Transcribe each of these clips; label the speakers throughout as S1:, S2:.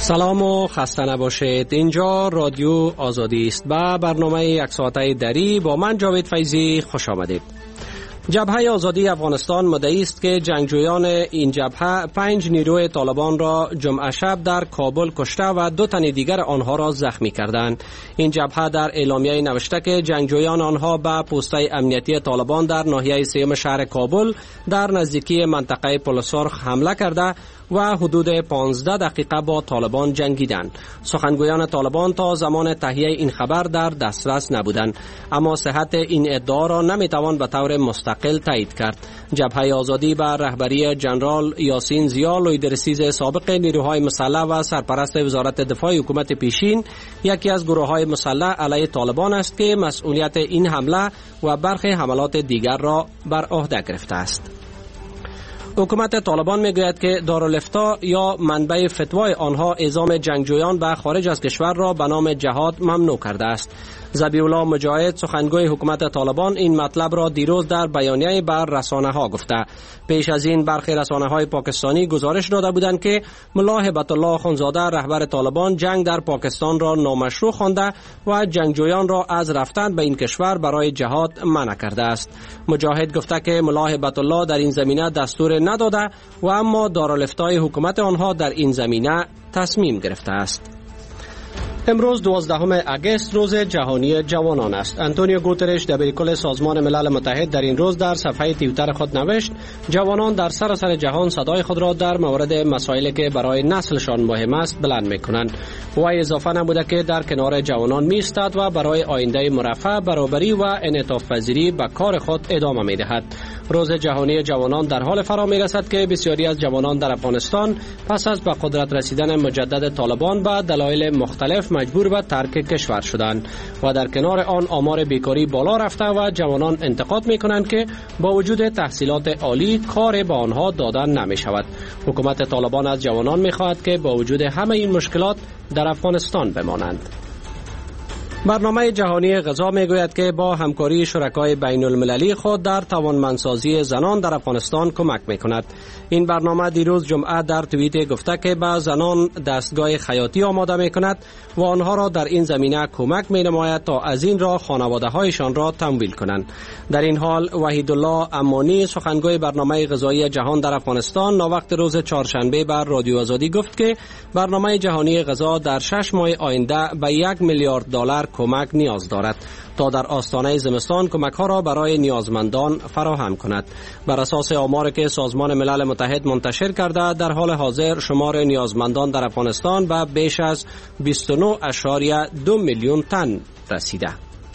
S1: سلام و خسته نباشید. اینجا رادیو آزادی است. با برنامه یک ساعته دری با من جاوید فیضی خوش آمدید. جبهه آزادی افغانستان مدعی است که جنگجویان این جبهه 5 نیروی طالبان را جمعه شب در کابل کشته و 2 تن دیگر آنها را زخمی کردند. این جبهه در اعلامیه نوشته که جنگجویان آنها به پوسته امنیتی طالبان در ناحیه سیوم شهر کابل در نزدیکی منطقه پل سرخ حمله کرده و حدود 15 دقیقه با طالبان جنگیدند. سخنگویان طالبان تا زمان تهیه این خبر در دسترس نبودند، اما صحت این ادعا را نمیتوان به طور مستقل تایید کرد. جبهه آزادی به رهبری جنرال یاسین زیا، لویدرسیز سابق نیروهای مسلح و سرپرست وزارت دفاع حکومت پیشین، یکی از گروه‌های مسلح علیه طالبان است که مسئولیت این حمله و برخی حملات دیگر را بر عهده گرفته است. حکومت طالبان میگوید که دارالفتاء یا منبع فتوای آنها اعزام جنگجویان به خارج از کشور را به نام جهاد ممنوع کرده است. ذبیح‌الله مجاهد، سخنگوی حکومت طالبان، این مطلب را دیروز در بیانیه بر رسانه‌ها گفته. پیش از این برخی رسانه‌های پاکستانی گزارش داده بودند که ملا هیبت الله اخوندزاده، رهبر طالبان، جنگ در پاکستان را نامشروع خوانده و جنگجویان را از رفتن به این کشور برای جهاد منع کرده است. مجاهد گفته که ملا هیبت الله در این زمینه دستور نداده و اما دارالفتای حکومت آنها در این زمینه تصمیم گرفته است. امروز 12 اگست روز جهانی جوانان است. آنتونیو گوترش، دبیرکل سازمان ملل متحد، در این روز در صفحه توییتر خود نوشت: جوانان در سراسر جهان صدای خود را در مورد مسائلی که برای نسلشان مهم است بلند می‌کنند. و اضافه نموده که در کنار جوانان می‌ایستد و برای آینده مرفه، برابری و انعطاف پذیری به کار خود ادامه می‌دهد. روز جهانی جوانان در حال فرا می‌رسد که بسیاری از جوانان در افغانستان پس از به قدرت رسیدن مجدد طالبان به دلایل مختلف مجبور به ترک کشور شدند و در کنار آن آمار بیکاری بالا رفته و جوانان انتقاد می‌کنند که با وجود تحصیلات عالی کار به آنها داده نمی‌شود. حکومت طالبان از جوانان می‌خواهد که با وجود همه این مشکلات در افغانستان بمانند. برنامه جهانی غذا میگوید که با همکاری شرکای بین المللی خود در توانمندسازی زنان در افغانستان کمک میکند. این برنامه دیروز جمعه در توییت گفته که به زنان دستگاه خیاطی آماده میکند و آنها را در این زمینه کمک مینماید تا از این راه خانواده هایشان را تمویل کنند. در این حال وحیدالله امانی، سخنگوی برنامه غذایی جهان در افغانستان، ناوقت روز چهارشنبه بر رادیو آزادی گفت که برنامه جهانی غذا در 6 ماه آینده به 1 میلیارد دلار کمک نیاز دارد تا در آستانه زمستان کمک ها را برای نیازمندان فراهم کند. بر اساس آماری که سازمان ملل متحد منتشر کرده، در حال حاضر شمار نیازمندان در افغانستان به بیش از 29.2 میلیون تن رسیده.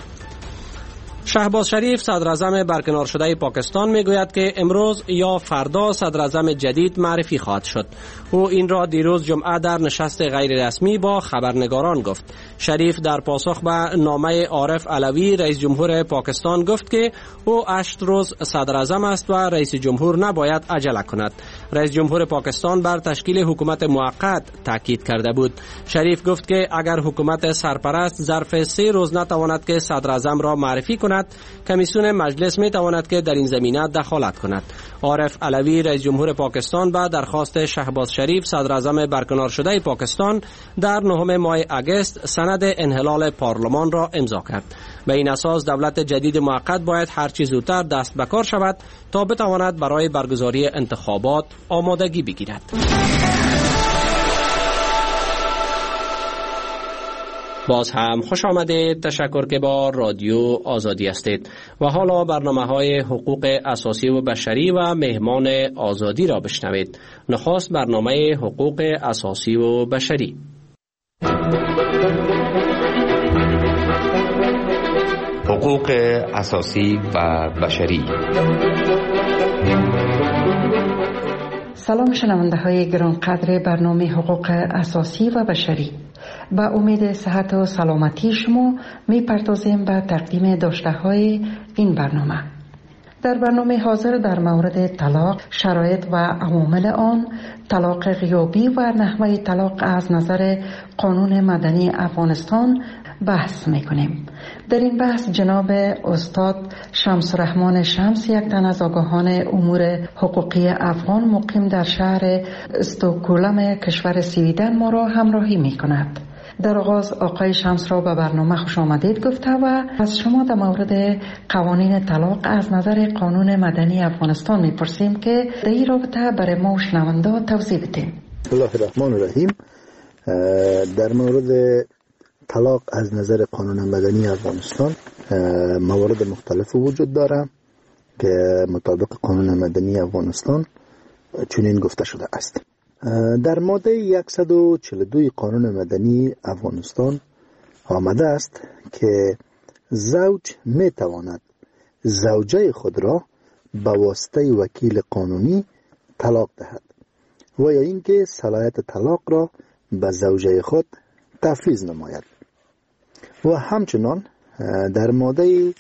S1: شهباز شریف، صدراعظم برکنار شده پاکستان، میگوید که امروز یا فردا صدراعظم جدید معرفی خواهد شد. او این را دیروز جمعه در نشست غیر رسمی با خبرنگاران گفت. شریف در پاسخ به نامه عارف علوی، رئیس جمهور پاکستان، گفت که او 8 روز صدراعظم است و رئیس جمهور نباید عجله کند. رئیس جمهور پاکستان بر تشکیل حکومت موقت تاکید کرده بود. شریف گفت که اگر حکومت سرپرست ظرف 3 روز نتواند که صدراعظم را معرفی کند، کمیسیون مجلس می تواند که در این زمینه دخالت کند. عارف علوی، رئیس جمهور پاکستان، به درخواست شهباز شریف، صدراعظم برکنار شده پاکستان، در 9 ماه اگست سند انحلال پارلمان را امضا کرد. به این اساس دولت جدید موقت باید هر چه زودتر دست به کار شود تا بتواند برای برگزاری انتخابات آمادگی بگیرد. باز هم خوش آمدید. تشکر که با رادیو آزادی هستید و حالا برنامه‌های حقوق اساسی و بشری و مهمان آزادی را بشنوید. نخست برنامه حقوق اساسی و بشری.
S2: حقوق اساسی و بشری.
S3: سلام شنونده های گرانقدر برنامه حقوق اساسی و بشری. با امید صحت و سلامتی شما می پردازیم به تقدیم داشته های این برنامه. در برنامه حاضر در مورد طلاق، شرایط و عوامل آن، طلاق غیابی و نحوه طلاق از نظر قانون مدنی افغانستان بحث میکنیم. در این بحث جناب استاد شمس الرحمن شمس، یک تن از آگاهان امور حقوقی افغان مقیم در شهر استکهلم کشور سویدن ما را همراهی میکند. در آغاز آقای شمس را به برنامه خوش آمدید گفته و از شما در مورد قوانین طلاق از نظر قانون مدنی افغانستان میپرسیم که در این رابطه برای ما و شنونده توضیح بدید.
S4: بسم الله الرحمن الرحیم. در مورد طلاق از نظر قانون مدنی افغانستان موارد مختلف وجود داره که مطابق قانون مدنی افغانستان چنین گفته شده است. در ماده 142 قانون مدنی افغانستان آمده است که زوج می تواند زوجه خود را به واسطه وکیل قانونی طلاق دهد و یا اینکه صلاحیت طلاق را به زوجه خود تفویض نماید. و همچنان در ماده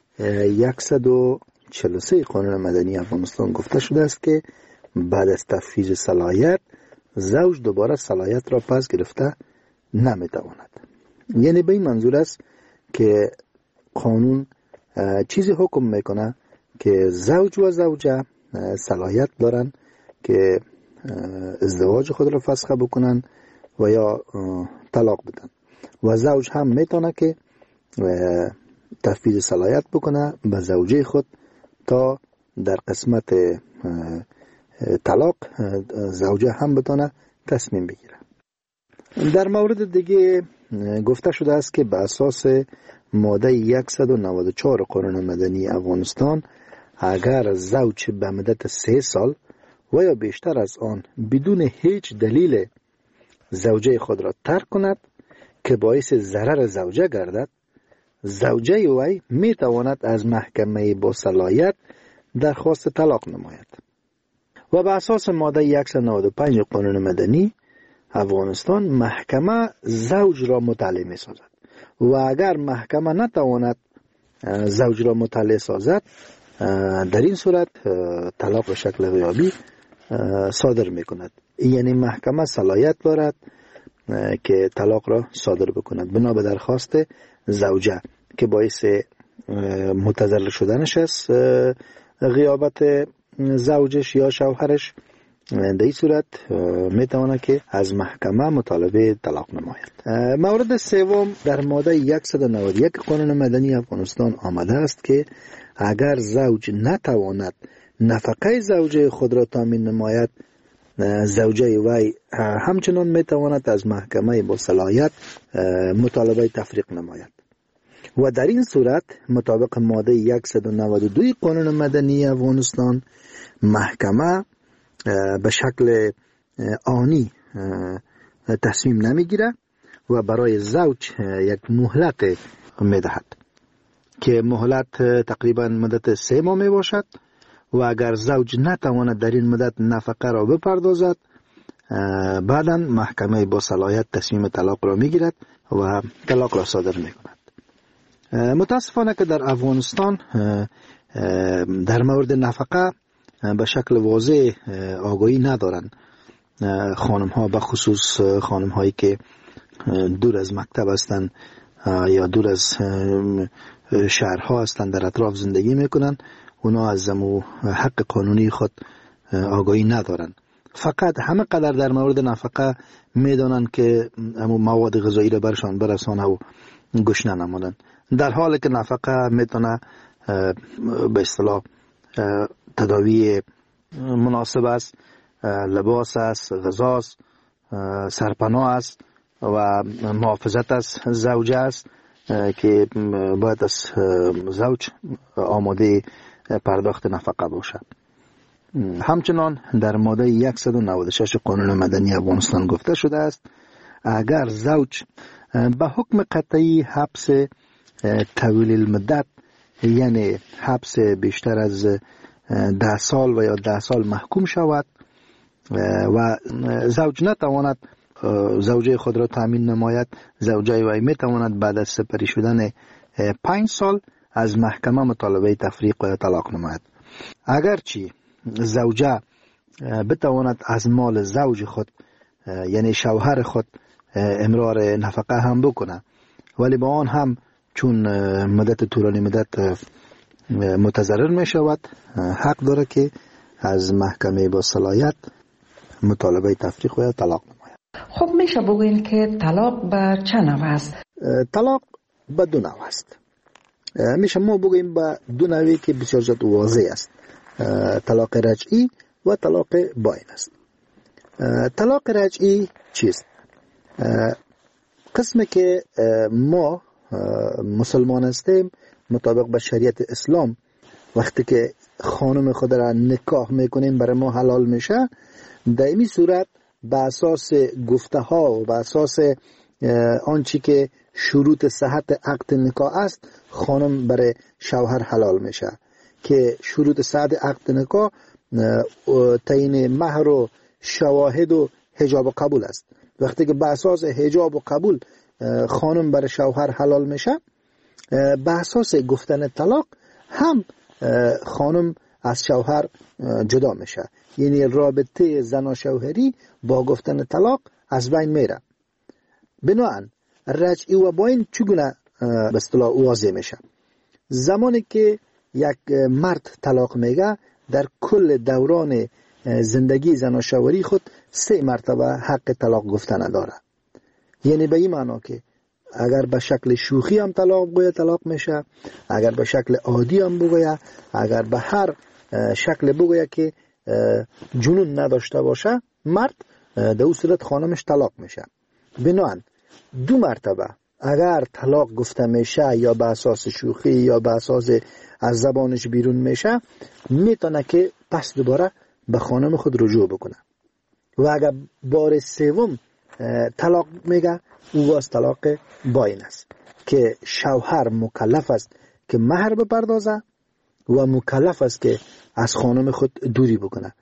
S4: 143 قانون مدنی افغانستان گفته شده است که بعد از تفویض صلاحیت زوج دوباره صلاحیت را پس گرفته نمیتواند. یعنی به این منظور است که قانون چیزی حکم میکنه که زوج و زوجه صلاحیت دارن که ازدواج خود را فسخ بکنن و یا طلاق بدن و زوج هم میتونه که تفویض صلاحیت بکنه به زوجه خود تا در قسمت طلاق زوجه هم بتونه تصمیم بگیره. در مورد دیگه گفته شده است که به اساس ماده 194 قانون مدنی افغانستان اگر زوج به مدت 3 سال و یا بیشتر از آن بدون هیچ دلیل زوجه خود را ترک کند که باعث ضرر زوجه گردد، زوجه وی می تواند از محکمه با صلاحیت درخواست طلاق نماید. و به اساس ماده 195 قانون مدنی افغانستان محکمه زوج را مطلع می سازد و اگر محکمه نتواند زوج را مطلع سازد در این صورت طلاق به شکل غیابی صادر می کند. یعنی محکمه صلاحیت دارد که طلاق را صادر بکند بنا به درخواست زوجه که باعث متضرر شدنش است غیابت زوجش یا شوهرش. در این صورت میتواند که از محکمه مطالبه طلاق نماید. مورد سوم در ماده 191 قانون مدنی افغانستان آمده است که اگر زوج نتواند نفقه زوجه خود را تامین نماید، زوجه وی همچنان میتواند از محکمه با صلاحیت مطالبه تفریق نماید و در این صورت مطابق ماده 192 قانون مدنی افغانستان محکمه به شکل آنی تصمیم نمیگیره و برای زوج یک مهلت میدهد که مهلت تقریبا مدت 3 ماه می باشد و اگر زوج نتواند در این مدت نفقه را بپردازد بعدا محکمه با صلاحیت تصمیم طلاق را میگیرد و طلاق را صادر میکند. متاسفانه که در افغانستان در مورد نفقه به شکل واضح آگاهی ندارند. خانم ها به خصوص خانم هایی که دور از مکتب هستند یا دور از شهرها هستند در اطراف زندگی میکنن، اونا از حق قانونی خود آگاهی ندارن. فقط همه قدر در مورد نفقه میدانن که مواد غذایی را برشان برسانه و گشنه نمانن، در حالی که نفقه میتونه به اصطلاح تداوی مناسب است، لباس است، غذا است، سرپناه است و محافظت از زوجه است که باید از زوج آماده پرداخت نفقه باشد. همچنان در ماده 196 قانون مدنی افغانستان گفته شده است اگر زوج به حکم قطعی حبس طویل المدت یعنی حبس بیشتر از 10 سال و یا 10 سال محکوم شود و زوج نتواند زوجه خود را تامین نماید، زوجه وی میتواند بعد از سپری شدن 5 سال از محکمه مطالبه تفریق و طلاق نماید. اگرچه زوجه بتواند از مال زوج خود یعنی شوهر خود امرار نفقه هم بکنه، ولی با آن هم چون مدت طولانی مدت متضرر می شود حق داره که از محکمه با صلاحیت مطالبه تفریق و طلاق نماید.
S3: خب میشه بگوین که طلاق به چه نوع است؟
S4: طلاق به دو نوع است. میشه ما بگوییم به دو نوعی که بسیار زیاد واضح است. طلاق رجعی و طلاق باین است. طلاق رجعی چیست؟ قسمی که ما مسلمان هستیم مطابق به شریعت اسلام وقتی که خانم خود را نکاح میکنیم برای ما حلال میشه، در این صورت به اساس گفته ها و به اساس آنچه که شروط صحت عقد نکاح است خانم برای شوهر حلال میشه که شروط صحت عقد نکاح تعیین مهر و شواهد و حجاب و قبول است. وقتی که به اساس حجاب و قبول خانم برای شوهر حلال میشه، به اساس گفتن طلاق هم خانم از شوهر جدا میشه، یعنی رابطه زن و شوهری با گفتن طلاق از بین میره. بنابراین رجعی و باین چگونه به اصطلاح واضح میشه؟ زمانی که یک مرد طلاق میگه در کل دوران زندگی زن و شوهری خود 3 مرتبه حق طلاق گفتن داره. یعنی به این معنا که اگر به شکل شوخی هم طلاق بگویه طلاق میشه، اگر به شکل عادی هم بگویه، اگر به هر شکل بگویه که جنون نداشته باشه مرد، در اون صورت خانمش طلاق میشه. بنابراین 2 مرتبه اگر طلاق گفته میشه یا به اساس شوخی یا به اساس از زبانش بیرون میشه، میتونه که پس دوباره به خانم خود رجوع بکنه. و اگر بار 3 طلاق میگه او واس طلاق باین است که شوهر مکلف است که مهر بپردازه و مکلف است که از خانم خود دوری بکنه.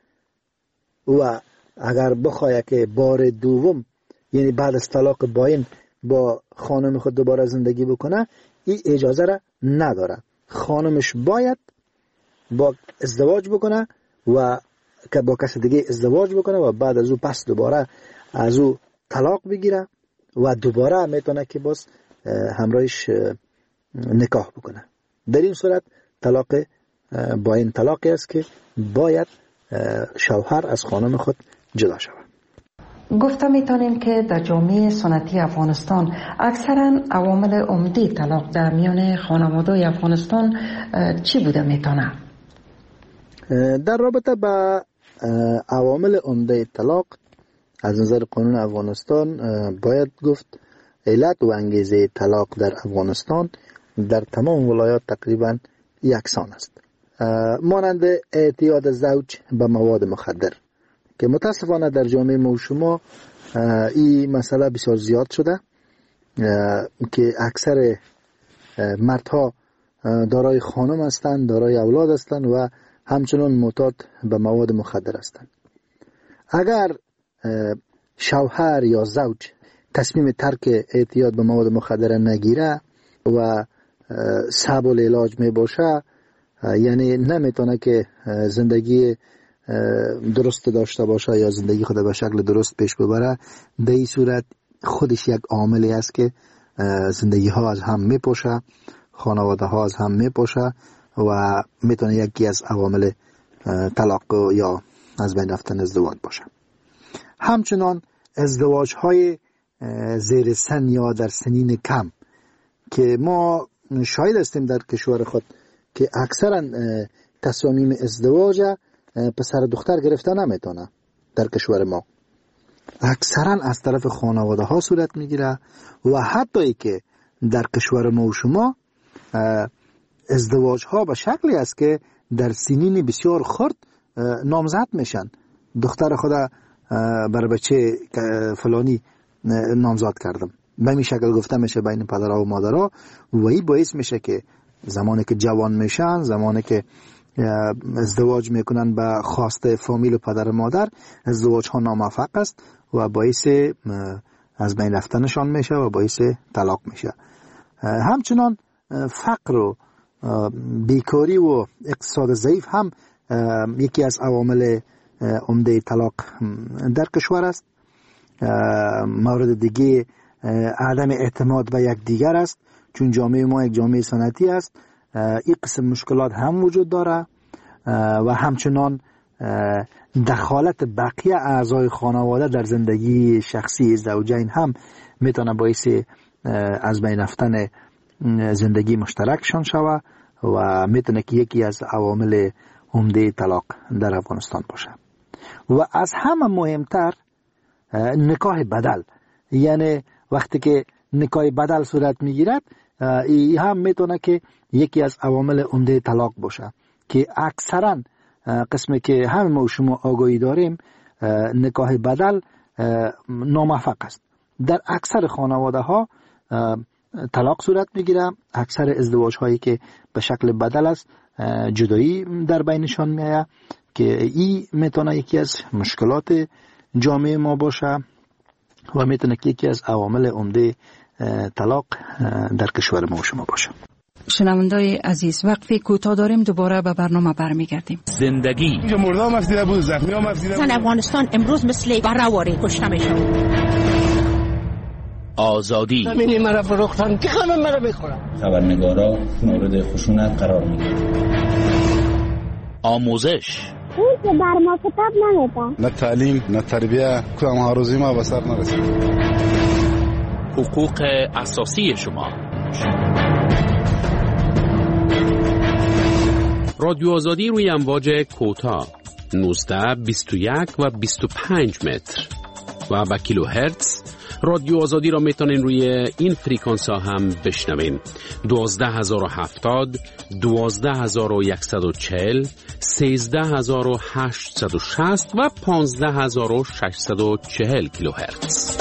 S4: و اگر بخواه که بار 2 یعنی بعد از طلاق باین با خانم خود دوباره زندگی بکنه، این اجازه را نداره. خانمش باید با ازدواج بکنه و که با کس دیگه ازدواج بکنه و بعد از او پس دوباره از او طلاق بگیره و دوباره میتونه که باز همراهش نکاح بکنه. در این صورت طلاق باین طلاقی است که باید شوهر از خانم خود جدا شود.
S3: گفته میتونیم که در جامعه سنتی افغانستان اکثرا عوامل عمده طلاق در میان خانواده افغانستان چی بوده میتونه؟
S4: در رابطه با عوامل عمده طلاق از نظر قانون افغانستان باید گفت علت و انگیزه طلاق در افغانستان در تمام ولایات تقریبا یکسان است، مانند اعتیاد زوج به مواد مخدر که متاسفانه در جامعه ما و شما این مسئله بسیار زیاد شده که اکثر مردها دارای خانم هستند، دارای اولاد هستند و همچنان معتاد به مواد مخدر هستند. اگر شوهر یا زوج تصمیم ترک اعتیاد به مواد مخدر نگیره و صعب العلاج می باشه، یعنی نمیتونه که زندگی درست داشته باشه یا زندگی خود به شکل درست پیش ببره، در این صورت خودش یک عاملی است که زندگی ها از هم میپاشه، خانواده ها از هم میپاشه و میتونه یکی از عوامل طلاق یا از بین رفتن ازدواج باشه. همچنان ازدواج های زیر سن یا در سنین کم که ما شاهد هستیم در کشور خود که اکثرا تصامیم ازدواج پسر دختر گرفته نمیتونه. در کشور ما اکثرا از طرف خانواده ها صورت میگیره و حتی که در کشور ما و شما ازدواج ها به شکلی است که در سنین بسیار خرد نامزد میشن. دختر خدا بر بچه فلانی نامزد کردم، به این شکل گفته میشه بین پدرها و مادرها و این باعث میشه که زمانی که جوان میشن، زمانی که ازدواج میکنن به خواسته فامیل و پدر و مادر، ازدواج ها ناموفق است و باعث از بین رفتنشان میشه و باعث طلاق میشه. همچنان فقر و بیکاری و اقتصاد ضعیف هم یکی از عوامل عمده طلاق در کشور است. مورد دیگه عدم اعتماد به یکدیگر است، چون جامعه ما یک جامعه سنتی است. این قسم مشکلات هم وجود داره و همچنان دخالت بقیه اعضای خانواده در زندگی شخصی زوجین هم میتونه باعث از بین رفتن زندگی مشترکشان شوه و میتونه که یکی از عوامل عمده طلاق در افغانستان باشه. و از همه مهمتر نکاح بدل، یعنی وقتی که نکاح بدل صورت میگیرد، این هم میتونه که یکی از عوامل عمده طلاق باشه که اکثرا قسمی که همه ما شما آگاهی داریم نکاح بدل ناموفق است. در اکثر خانواده ها طلاق صورت میگیره. اکثر ازدواج هایی که به شکل بدل است جدایی در بینشان میآید که این میتونه یکی از مشکلات جامعه ما باشه و میتونه که یکی از عوامل عمده طلاق در کشور ما شما باشه.
S3: شنوندای عزیز، وقفی کوتاه داریم، دوباره به برنامه برمیگردیم.
S5: زندگی
S6: مردم افسیده بود، زخمی هم افسیده بود.
S7: افغانستان امروز مثل برهواری کشته میشه.
S5: آزادی
S6: زمینی مرا فروختن که همه مرا بخورن.
S8: خبرنگارا مورد خشونت قرار میگیرن.
S5: آموزش
S9: اون که بر ما کتاب نمیده.
S6: نه تعلیم نه تربیه، کدام ها روزی ما به سر نرسید.
S5: حقوق اساسی شما. رادیو آزادی روی امواج کوتاه 19 21 و 25 متر و با کیلو هرتز. رادیو آزادی را میتونین روی این فریکانس ها هم بشنوین: 12070 12140 13860 و 15640 کیلو هرتز.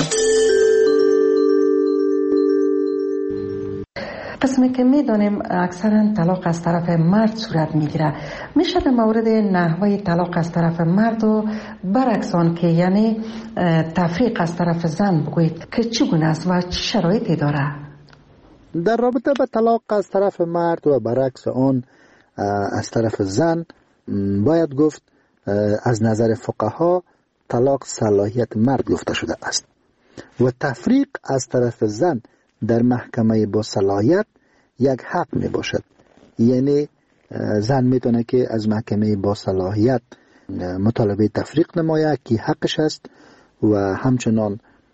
S3: قسمی که میدونیم اکثرا طلاق از طرف مرد صورت میگیره، میشه در مورد نحوه طلاق از طرف مرد و برعکس آن که یعنی تفریق از طرف زن بگویید که چگونه است و چه شرایطی داره؟
S4: در رابطه با طلاق از طرف مرد و برعکس آن از طرف زن باید گفت از نظر فقها طلاق صلاحیت مرد گفته شده است و تفریق از طرف زن در محکمه با صلاحیت یک حق می باشد. یعنی زن میتونه که از محکمه با صلاحیت مطالبه تفریق نماید که حقش است و همچنان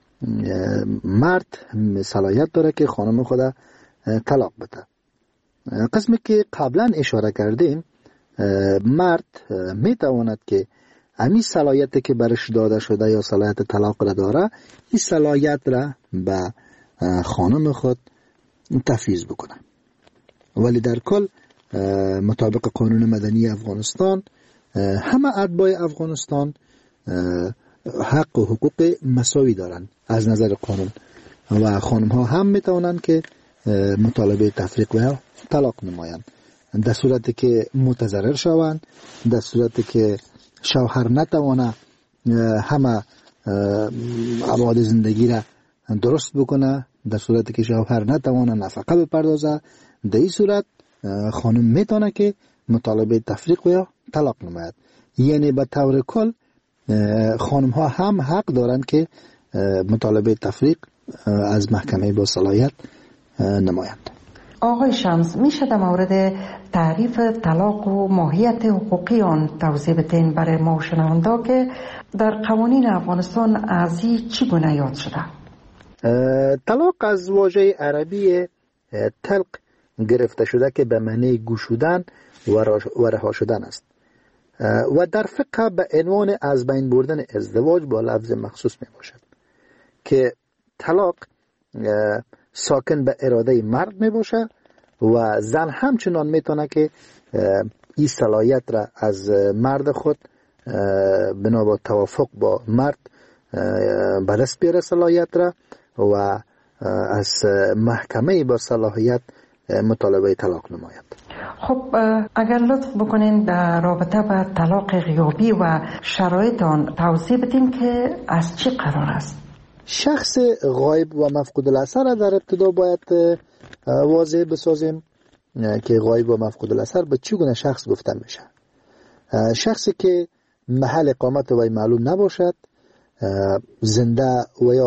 S4: مرد صلاحیت داره که خانم خود طلاق بده. قسمی که قبلا اشاره کردیم، مرد میتواند که امی صلاحیت که برش داده شده یا صلاحیت طلاق را داره، این صلاحیت را به خانم خود تفویض بکنه. ولی در کل مطابق قانون مدنی افغانستان همه اتباع افغانستان حق و حقوق مساوی دارند از نظر قانون و خانم ها هم میتوانند که مطالبه تفریق و طلاق نمایند در صورتی که متضرر شوند، در صورتی که شوهر نتوانه همه ابعاد زندگی را درست بکنه، در صورتی که شوهر نتوانه نفقه بپردازه، در این صورت خانم میتونه که مطالبه تفریق و طلاق نماید. یعنی به طور کل خانم ها هم حق دارند که مطالبه تفریق از محکمه با صلاحیت نمایند.
S3: آقای شمس، میشه در مورد تعریف طلاق و ماهیت حقوقی آن توضیح بدین برای ما شنوندا که در قوانین افغانستان از این چگونه یاد شده؟
S4: طلاق از واژه عربی طلق گرفته شده که به معنی گشودن و رها شدن است و در فقه به عنوان از بین بردن ازدواج با لفظ مخصوص می باشد که طلاق ساکن به اراده مرد می باشد و زن همچنان می تونه که این صلاحیت را از مرد خود بنا با توافق با مرد به دست بیاره صلاحیت را و از محکمه با صلاحیت مطالبه طلاق نماید.
S3: خب اگر لطف بکنین در رابطه با طلاق غیابی و شرایط آن توضیح بدین که از چی قرار است؟
S4: شخص غایب و مفقود الاثر در ابتدا باید واضح بسازیم که غایب و مفقود الاثر به چگونه شخص گفته میشه. شخصی که محل اقامت وی معلوم نباشد، زنده و یا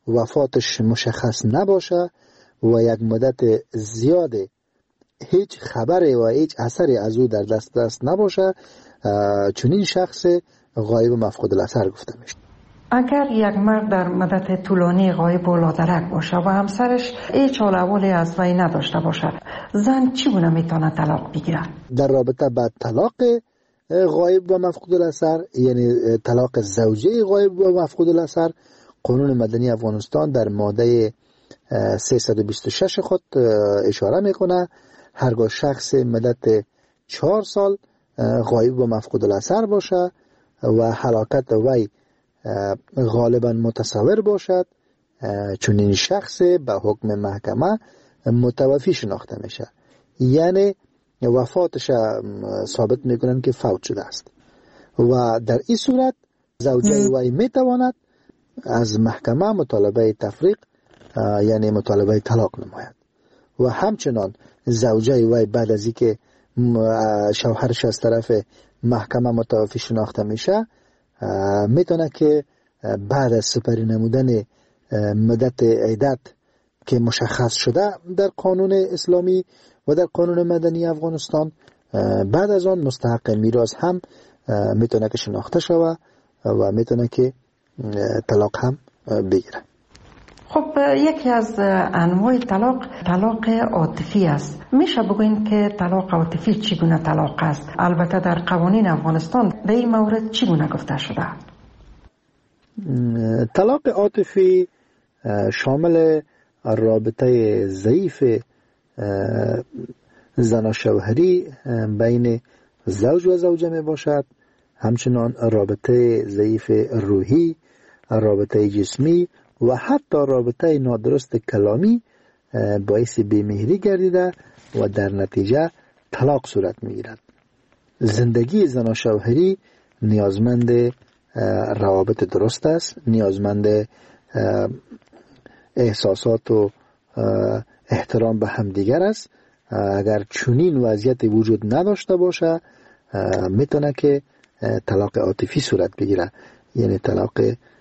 S4: وفاتش مشخص نباشه و یک مدت زیاد هیچ خبری و هیچ اثری از او در دست نباشه، چنین شخص غایب و مفقود الاثر گفته میشه.
S3: اگر یک مرد در مدت طولانی غایب و لادرک باشه و همسرش هیچ حال احوالی از وی نداشته باشه، زن چگونه میتونه طلاق بگیره؟
S4: در رابطه با طلاق غایب و مفقود الاثر، یعنی طلاق زوجه غایب و مفقود الاثر، قانون مدنی افغانستان در ماده 326 خود اشاره میکنه هرگاه شخص مدت 4 سال غایب و مفقود الاثر باشه و هلاکت وی غالبا متصور باشد، چون این شخص به حکم محکمه متوفی شناخته میشه، یعنی وفاتش ثابت میکنن که فوت شده است و در این صورت زوجه وی میتواند از محکمه مطالبه تفریق یعنی مطالبه طلاق نماید و همچنان زوجه وی بعد از اینکه شوهرش از طرف محکمه متوفی شناخته میشه میتونه که بعد از سپری نمودن مدت عدت که مشخص شده در قانون اسلامی و در قانون مدنی افغانستان، بعد از آن مستحق میراث هم میتونه که شناخته شود و میتونه که طلاق هم بگیره.
S3: خب یکی از انواع طلاق عاطفی است. میشه بگوین که طلاق عاطفی چگونه طلاق است؟ البته در قوانین افغانستان به این مورد چگونه گفته شده؟
S4: طلاق عاطفی شامل رابطه ضعیف زن و شوهری بین زوج و زوجه می باشد، همچنان رابطه ضعیف روحی، رابطه جسمی و حتی رابطه نادرست کلامی باعث بیمهری گردیده و در نتیجه طلاق صورت می گیرد. زندگی زن و شوهری نیازمند روابط درست است، نیازمند احساسات و احترام به همدیگر است. اگر چنین وضعیت وجود نداشته باشه میتونه که طلاق عاطفی صورت بگیره، یعنی طلاق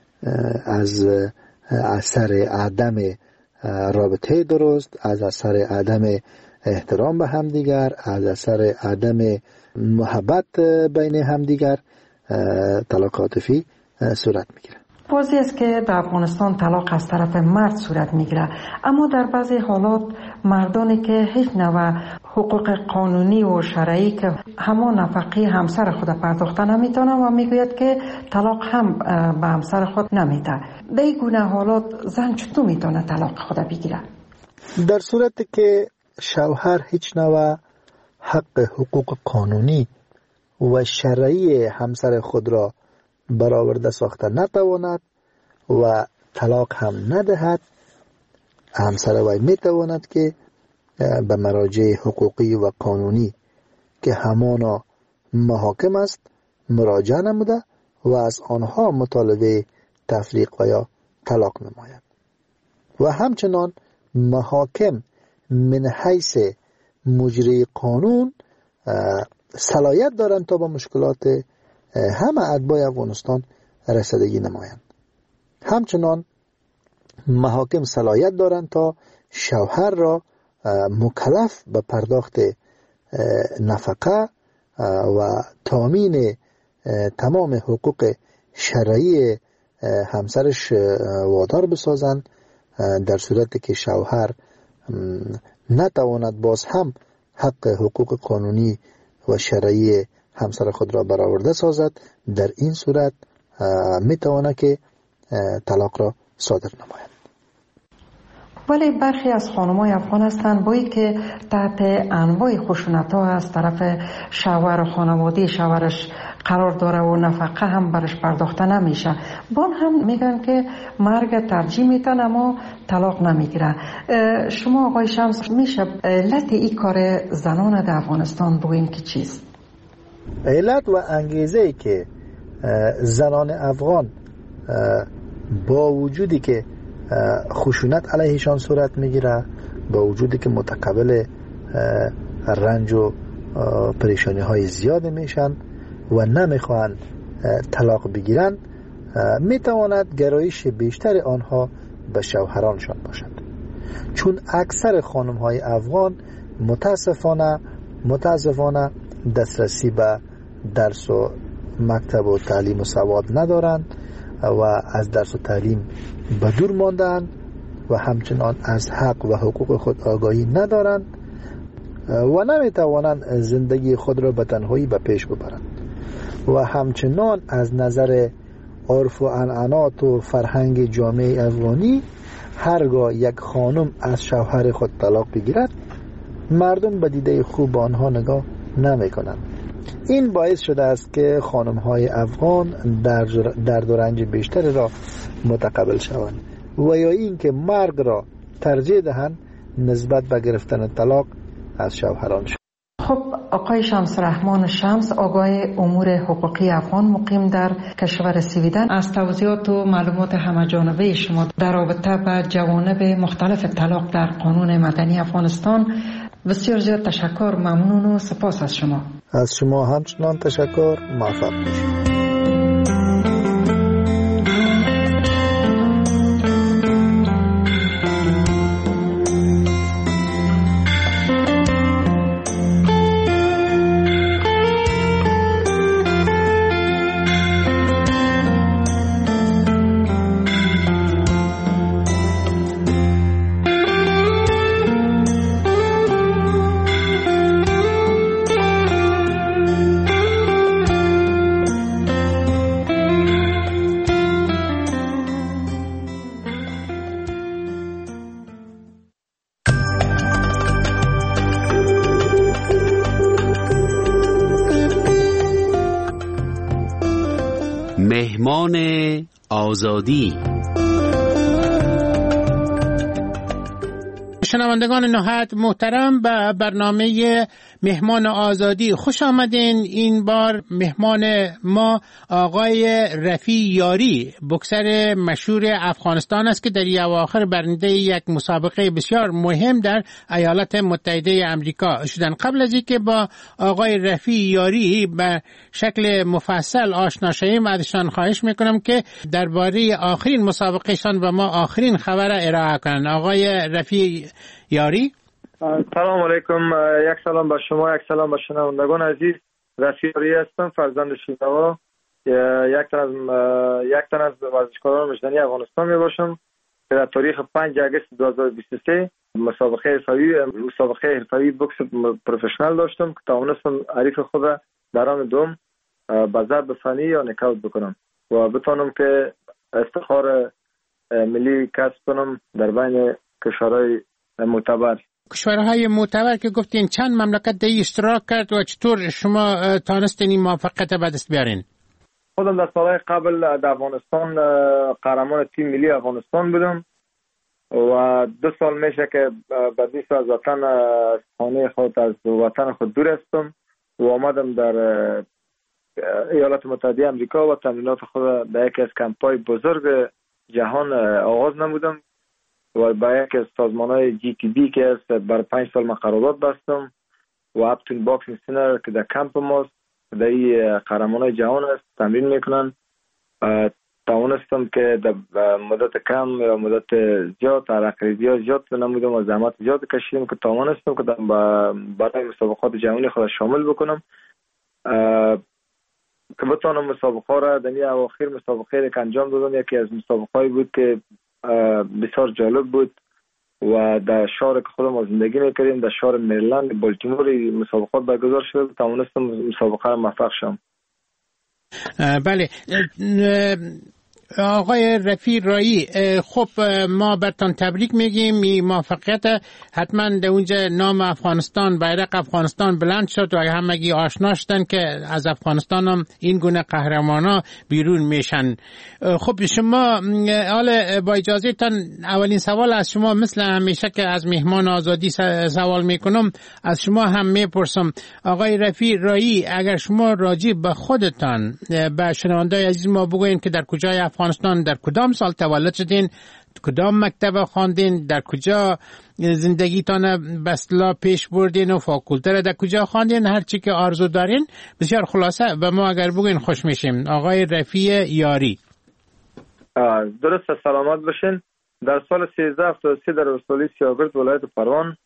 S4: از اثر عدم رابطه درست، از اثر عدم احترام به همدیگر، از اثر عدم محبت بین همدیگر طلاق عاطفی صورت میگیره.
S3: واضح است که در افغانستان طلاق از طرف مرد صورت میگیره، اما در بعضی حالات مردانی که هیچ نوع حقوق قانونی و شرعی که همان نفقه همسر خود پرداخته نمیتونه و میگوید که طلاق هم به همسر خود نمیده. در این گونه حالات زن چطور میتونه طلاق خود بگیره؟
S4: در صورتی که شوهر هیچ نوع حق حقوق قانونی و شرعی همسر خود را برآورده ساخته نتواند و طلاق هم ندهد، همسر وی میتواند که به مراجع حقوقی و قانونی که همانا محاکم است مراجعه نموده و از آنها مطالبه تفریق و یا طلاق نماید و همچنان محاکم من حیث مجری قانون صلاحیت دارند تا با مشکلات همه اتباع افغانستان رسیدگی نمایند. همچنان محاکم صلاحیت دارند تا شوهر را مکلف به پرداخت نفقه و تامین تمام حقوق شرعی همسرش وادار بسازند، در صورتی که شوهر نتواند باز هم حق حقوق قانونی و شرعی همسر خود را برآورده سازد. در این صورت میتواند که طلاق را صادر نماید.
S3: ولی برخی از خانم‌های افغان هستند بایی که تحت انواع خشونت‌ها از طرف شوهر و خانواده شوهرش قرار داره و نفقه هم برش پرداخته نمیشه، بان هم میگن که مرگ ترجیح میتن اما طلاق نمیگیره. شما آقای شمس میشه علت این کار زنان در افغانستان بگوین که چیست؟
S4: علت و انگیزه که زنان افغان با وجودی که خشونت علیهشان صورت میگیره، با وجودی که متقبل رنج و پریشانی های زیاد میشن و نمیخوان طلاق بگیرن، میتواند گرایش بیشتر آنها به شوهرانشان باشد، چون اکثر خانم های افغان متاسفانه دسترسی به درس و مکتب و تعلیم و سواد ندارند و از درس و تعلیم به دور ماندند و همچنان از حق و حقوق خود آگاهی ندارند و نمیتوانند زندگی خود را به تنهایی به پیش ببرند و همچنان از نظر عرف و عنعنات و فرهنگ جامعه افغانی هرگاه یک خانم از شوهر خود طلاق بگیرد مردم به دیده خوب آنها نگاه نمی کنند. این باعث شده است که خانم های افغان درد و رنج بیشتری را متقبل شوند و یا این که مرگ را ترجیح دهند نسبت به گرفتن طلاق از شوهرانشان.
S3: خب آقای شمس رحمان شمس، آقای امور حقوقی افغان مقیم در کشور سویدن، از توضیحات و معلومات همه‌جانبه شما در رابطه با جوانب مختلف طلاق در قانون مدنی افغانستان بسیار زیاد تشکر، ممنون و سپاس از شما.
S4: از شما همچنان تشکر، موفق باشید.
S5: مهمان آزادی.
S10: شنوندگان نهایت محترم، به برنامه مهمان آزادی خوش آمدین. این بار مهمان ما آقای رفیع یاری، بوکسر مشهور افغانستان است که در اواخر برنده یک مسابقه بسیار مهم در ایالات متحده امریکا شدن. قبل از اینکه با آقای رفیع یاری به شکل مفصل آشنا شویم، ازشان خواهش میکنم که درباره آخرین مسابقهشان و ما آخرین خبر ارائه کنند. آقای رفیع یاری.
S11: سلام علیکم، یک سلام به شما، یک سلام به شنوندگان عزیز. رفیع یاری هستم، فرزند شینوا، یک تن از ورزشکاران مجانی افغانستان می باشم که در تاریخ 5 آگوست 2023 مسابقه حرفه‌ای بوکس پروفشنال داشتم که توانستم حریف خود در راند دوم به ضرب فنی یا نکاوت بکنم و بتونم که افتخار ملی کسب کنم در بین کشورهای معتبر.
S10: کشورهای معتبر که گفتین، چند مملکت در اشتراک کرد و چطور شما تانستین این موفقیت به دست بیارین؟
S11: خودم در سالهای قبل در افغانستان قهرمان تیم ملی افغانستان بودم و 2 سال میشه که بعدیس از وطن خانه خود از وطن خود دور هستم و آمدم در ایالات متحده امریکا و تمرینات خود در یکی از کمپ‌های بزرگ جهان آغاز نمودم و با یک از سازمان‌های GTB که است بر 5 سال من قرارداد بستم و اپتون باکسینگ سینر که در کمپ ماست در این قهرمان‌های جهان است تمرین میکنن. توانستم که در مدت کم یا مدت زیاد ترقیات زیاد نمودم و زحمت زیاد کشیدم که توانستم که برای مسابقات جهانی خود شامل بکنم که بتونم مسابقه را در این اواخر مسابقه که انجام دادم. یکی از مسابقه‌ای بود که بسیار جالب بود و در شهر که خودم زندگی میکردیم در شهر مریلند بالتیمور مسابقات برگزار شد. توانستم مسابقه را موفق شدم.
S10: بله آقای رفیع یاری، خب ما برتان تبریک میگیم. این موفقیت حتما در اونجا نام افغانستان، بیرق افغانستان بلند شد و همگی آشنا شدن که از افغانستان هم این گونه قهرمانا بیرون میشن. خب شما حالا با اجازه تان اولین سوال از شما مثل همیشه که از مهمان آزادی سوال میکنم از شما هم میپرسم. آقای رفیع یاری، اگر شما راجع به خودتان به شنوندگان عزیز ما بگوین که در کجای افغانستان، در کدام سال تولد شدین، کدام مکتب خواندین، در کجا زندگیتان به اصطلاح پیش بردین و فاکولته را در کجا خواندین، هر چی که آرزو دارین بسیار خلاصه و ما اگر بگین خوش میشیم. آقای رفیع یاری.
S11: درست، سلامت باشین. در سال 1373 در ولسوالی سیاگرد ولایت پروان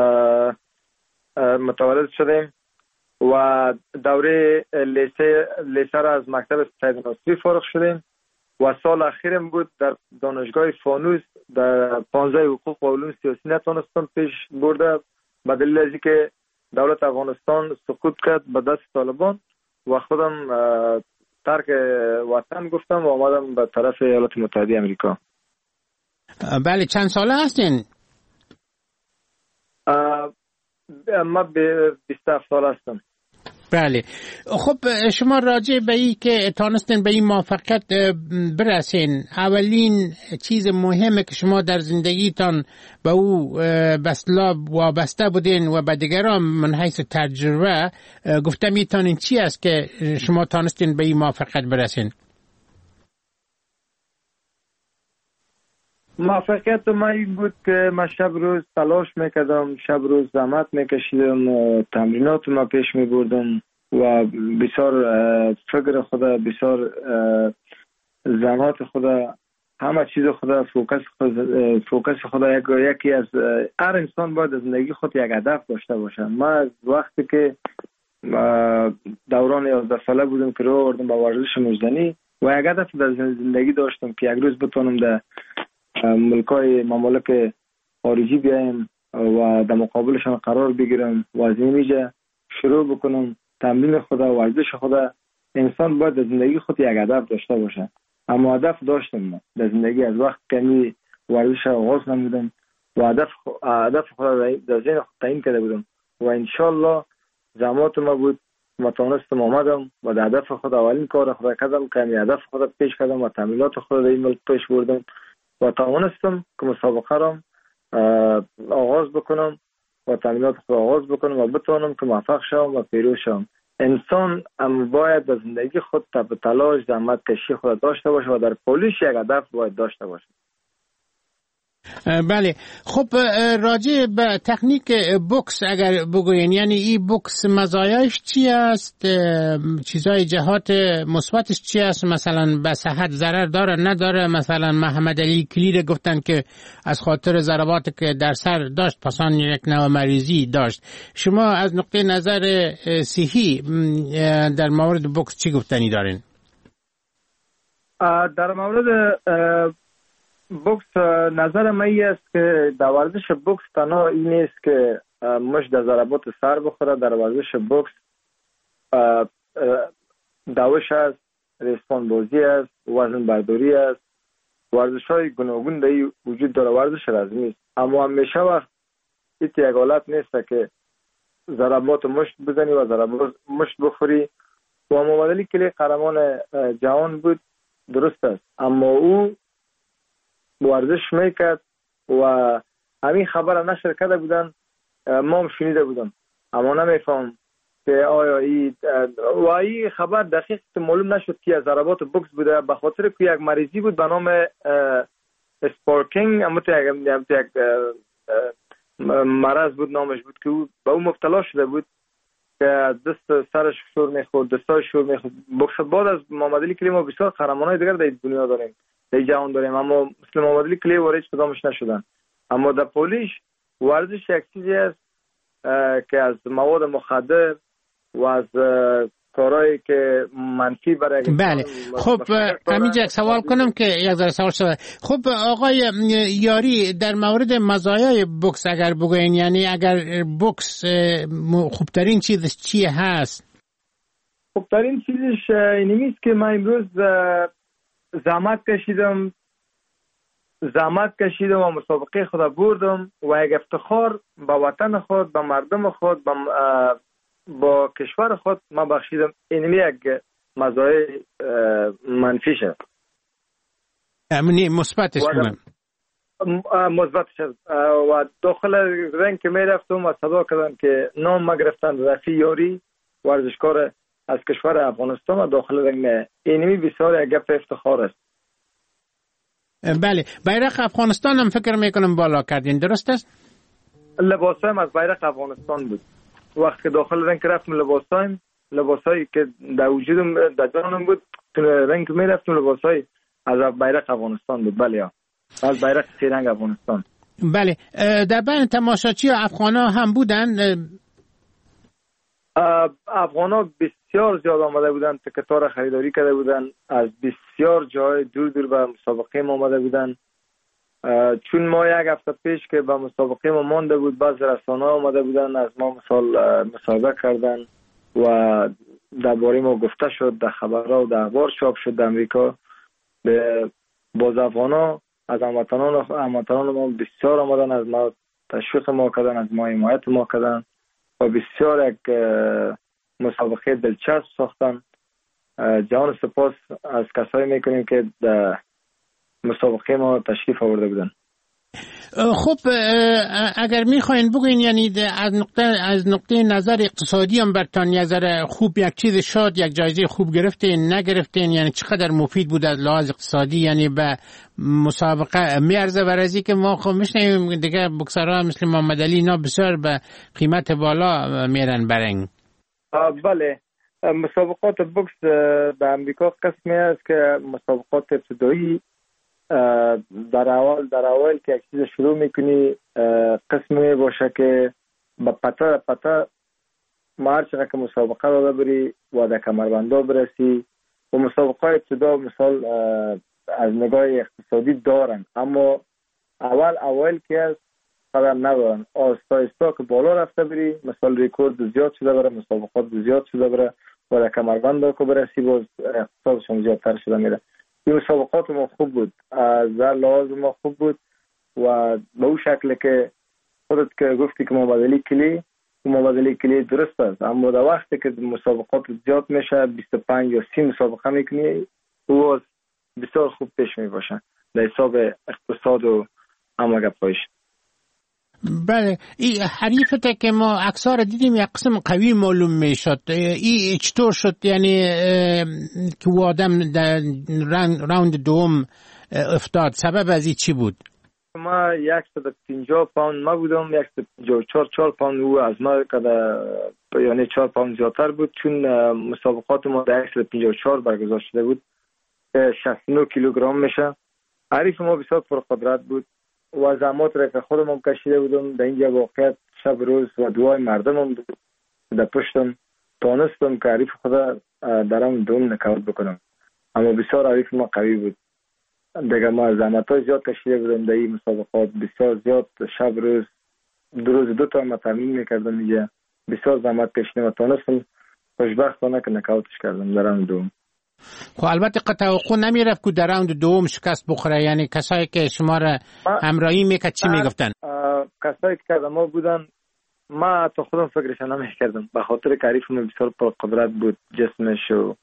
S11: متولد شدیم و دوره لیسه را از مکتب سید ناصری فارغ شدیم و سال اخیرم بود در دانشگاه فانوس در 15 حقوق و علوم سیاسی نتونستم پیش برده به دلیل از اینکه دولت افغانستان سقوط کرد به دست طالبان و خودم ترک وطن گفتم و آمدم به طرف ایالات متحده امریکا.
S10: بله چند ساله هستین؟
S11: ما به 27 سال هستم.
S10: بله خب شما راجع به این که تانستین به این موفقیت برسین، اولین چیز مهمه که شما در زندگیتان به او بسلا وابسته بودین و به دیگران من حیث تجربه گفته میتونین چی است که شما تانستین به این موفقیت برسین؟
S11: موفقیت ما این بود که من شب روز تلاش میکردم، شب روز زحمت میکشیدم و تمرینات ما پیش میبردم و بسیار فکر خدا، بسیار زحمات خدا، همه چیز خدا، فوکس خدا. یکی از هر انسان باید از زندگی خود یک هدف داشته باشه. ما از وقتی که دوران 11 ساله بودم که رو آوردم به ورزش مجدنی و یک هدف در زندگی داشتم که یک روز بتونم در ملکای ممالک خارجی بیایم و در مقابلشان قرار بگیرم و از اینجا شروع بکنم تمرین خدا، ورزش خدا. انسان باید در زندگی خود یک هدف داشته باشه. اما هدف داشتم من در زندگی از وقت که ورزش آغاز نمودم و هدف خدا در ذهن خود تعیین کرده بودم و انشالله زحمات ما بود متونستم آمدم و در هدف خود اولین کار خدا کردم که هدف خود پیش کردم و تمرینات خود در این ملک پیش بردم و توانستم که مسابقه را آغاز بکنم و تمرینات خود آغاز بکنم و بتوانم که موفق شوم و پیروز شوم. انسان هم باید در زندگی خود تب تلاش زحمت کشی خود داشته باشه و در پولیش یک هدف باید داشته باشه.
S10: بله خب راجع به تکنیک بوکس اگر بگوین، یعنی این بوکس مزایاش چی است؟ چیزای جهات مثبتش چی است؟ مثلا به صحت ضرر داره نداره؟ مثلا محمد علی کلیر گفتن که از خاطر ضربات که در سر داشت پسان یک نوع مریضی داشت. شما از نقطه نظر صحی در مورد بوکس چی گفتنی دارین؟
S11: در مورد بوکس نظر من است که در ورزش بوکس تنها این نیست که مش در ضربات سر بخوره. در ورزش بوکس دوش است، ریسمان بازی است، وزن برداری است، ورزش های گوناگون در وجود داره. ورزش رزمی است اما همیشه وقت یک حالت نیست که ضربات مشت بزنی و ضربات مشت بخوری. و محمد علی کلی قهرمان جهان بود، درست است، اما او ورزش میکرد و همین خبر نشر کرده بودن، ما هم شنیده بودم اما نمیفهم که آیا این خبر دقیق معلوم نشد که از ضربات بوکس بوده، به خاطر که یک مریضی بود به نام اسپارکینگ، اما یک مرض بود نامش بود که او به او مبتلا شده بود که دست سرش شور میخورد، دستای شور میخورد. بوکس بعد از محمد علی کلی ما بسیار قهرمانای دیگر در دنیا داریم، در جهان داریم، اما مثل محمد علی کلی وارد کدامش نشدن. اما در پولیش ورزش یک چیزی است که از مواد مخدر و از کارهایی که منفی برای
S10: بله. خب همینجا یک سوال کنم که یک ذره سوال شده. خب آقای یاری در مورد مزایای بوکس اگر بگوین، یعنی اگر بوکس خوبترین چیزش چیه هست؟
S11: خوبترین چیزش اینی است که من امروز زحمت کشیدم و مسابقه خود بردم و یک افتخار به وطن خود، به مردم خود، با کشور خود ما بخشیدم. اینمی یک مزایای منفی شد.
S10: امنی مثبتش کنم.
S11: مثبتش و داخل رنگ که می رفتم و صدا کردن که نام ما گرفتن رفیع یاری، ورزشکار از کشور افغانستان و داخل رنگ. اینمی بسیار یک گپ افتخار است.
S10: بله. بیرق افغانستان هم فکر میکنم بالا کردین، درست است؟
S11: لباسایم از بیرق افغانستان بود. وقتی که داخل رنگ رفتم لباسایی که در وجودم در جانم بود، رنگ می رفتم لباسای از بیرق افغانستان بود. بله. از بیرق سه افغانستان.
S10: بله، در بین تماشاچی افغانا هم بودن؟
S11: افغانا بسیار زیاد آمده بودن، تکتار خریداری کرده بودن، از بسیار جای دور دور به مسابقه ما آمده بودن. چون ما یک هفته پیش که به مسابقه ما مانده بود، بعض رسانه آمده بودن از ما مصاحبه کردن و درباره ما گفته شد، در خبرها و در اخبار چاپ شد در امریکا. به باز افغانا از هموطنان ما بسیار آمدن، از ما تشویق ما کردن، از ما حمایت ما کردن و بسیار یک مسابقه دلچسب ساختن. جان سپاس از کسایی میکنیم که در مسابقه ما تشریف آورده بودن.
S10: خب اگر میخواین بگوین یعنی از نقطه نظر اقتصادی هم برتان یک ذره خوب یک چیز شد، یک جایزه خوب گرفتین نگرفتین، یعنی چقدر مفید بود از لحاظ اقتصادی، یعنی به مسابقه میارزه ورزی که ما خب میشنیم دیگه بکسرها مثل محمد علی اینا بسیار به قیمت بالا میرن برنگ.
S11: بله، مسابقات بوکس در امریکا قسمی است که مسابقات ابتدایی در اول که یک چیز شروع میکنی قسمی باشه که با پتا ما هر چقدر که مسابقه داده بری و در کمربندا برسی و مسابقه ابتدا مثال از نگاه اقتصادی دارن، اما اول که از قدم ندارن، آستا که بالا رفته بری مثال ریکورد زیاد شده بره، مسابقات زیاد شده بره و در کمربندا که برسی باز اقتصادشون زیادتر شده میره. این مسابقات ما خوب بود، از لحاظ ما خوب بود و به اون شکل که خودت که گفتی که مبادله کلی درست است، اما در وقتی که مسابقات زیاد میشه 25 یا 30 مسابقه میکنی او بسیار خوب پیش میباشه در حساب اقتصاد و امگپایش.
S10: بله، این حریفته که ما اکثر دیدیم یک قسم قوی معلوم میشد، این چطور شد یعنی که او آدم در راوند دوم افتاد؟ سبب از این چی بود؟
S11: ما 150 پوند ما بودم، 154 پوند او از ما یعنی 4 پوند زیادتر بود، چون مسابقات ما در 154 برگزار شده بود، 69 کیلوگرم میشه. حریف ما بسیار پرقدرت بود و زحمات را که خودم کشیده بودم در اینجا واقعیت شب روز و دعای مردم هم در پشتم تانستم که حریف خدا درم دوم نکاوت بکنم، اما بسیار حریف ما قوی بود دیگه. ما زحمت های زیاد کشیده بودم در این مسابقات، بسیار زیاد شب روز 2 تا ما تمرین میکردم اینجا، بسیار زحمت کشیدم و تانستم خوشبختانه که نکاوتش کردم درم دوم.
S10: خب البته توقع نمیرفت که در راوند دوم شکست بخوره، یعنی کسایی که شما را همراهی میکرد چی میگفتن؟
S11: کسایی که ما بودن ما تا خودم فکرش نمیکردم، به خاطر که حریف من بسیار پرقدرت بود، جسمش و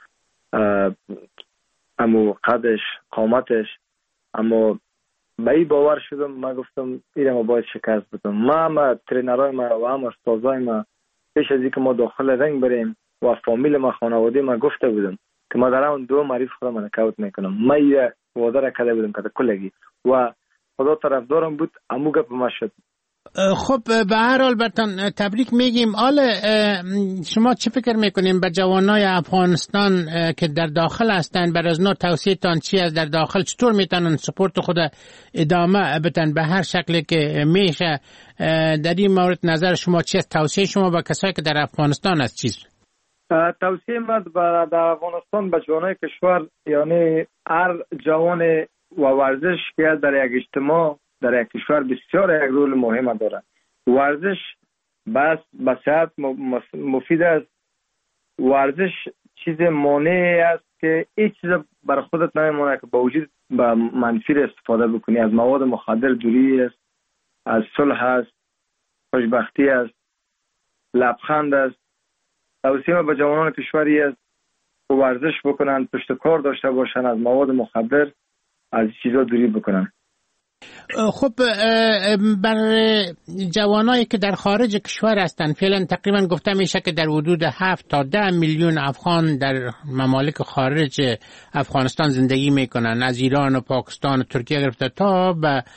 S11: امو قدش قامتش، اما به این باور شدم ما گفتم ایره ما باید شکست بدم. ما ترینرهای ما و هم استادای ما پیش از اینکه ما داخل رنگ بریم و فامیل ما خانواده ما گفته بودم که ما در اون دو معریف خودم نکاوت میکنم. ما یه وعده را کرده بودم که کلگی و خدا طرفدارم بود، امو گپ ما شد.
S10: خب به هر حال برتان تبریک میگیم. حالا شما چه فکر میکنیم به جوانای افغانستان که در داخل هستند؟ بر از نوع توصیه تان چی است در داخل؟ چطور میتونن سپورت خود ادامه بدن به هر شکلی که میشه؟ در این مورد نظر شما چی است؟ توصیه شما به کسایی که در افغانستان است چیست؟
S11: توصیه من در افغانستان به جوانای کشور، یعنی هر جوان و ورزش که در یک اجتماع در یک کشور بسیار یک رول مهم دارد. ورزش بس به صحت مفید است. ورزش چیز مانع است که هیچ چیز بر خودت نمیمونه که با وجود به منفی استفاده بکنی. از مواد مخدر دوری است، از صلح است، خوشبختی است، لبخند است. توصیه به جوانان کشوری است که ورزش بکنن، پشت کار داشته باشن، از مواد مخدر از چیزا دوری بکنن.
S10: خب بر جوانایی که در خارج کشور هستند فعلا تقریبا گفته میشه که در حدود 7 تا 10 میلیون افغان در ممالک خارج افغانستان زندگی میکنن، از ایران و پاکستان و ترکیه گرفته تا به